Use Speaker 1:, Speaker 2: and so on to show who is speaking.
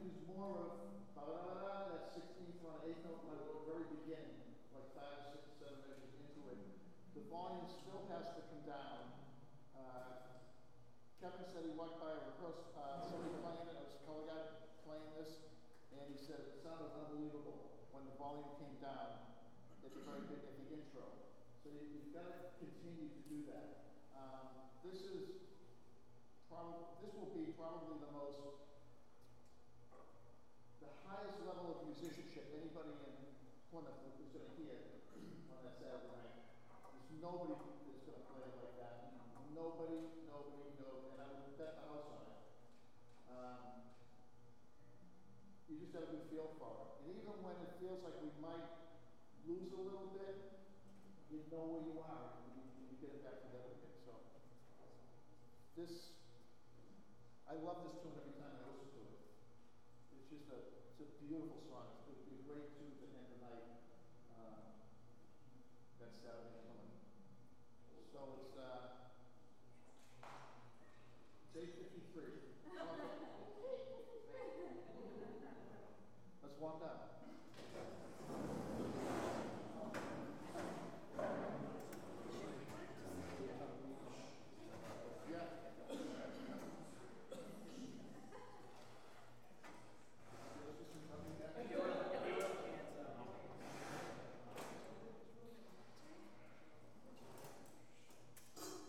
Speaker 1: use more of that 16th on 8th note at the very beginning, like 5, 6, 7 measures into it. The volume still has to come down. Kevin said he walked by a rehearsal, somebody playing it, it was a color guy playing this, and he said it sounded unbelievable when the volume came down at the very big, at the intro. So you've got to continue to do that. This will be probably the highest level of musicianship anybody in Plymouth is going to hear on that Saturday night. There's nobody that's going to play like that. Nobody, and I would bet the house on it. You just have a good feel for it. And even when it feels like we might lose a little bit, you know where you are when you get it back together again. So I love this tune every time I listen to it. It's a beautiful song. It would be a great tune to end the night. That Saturday coming.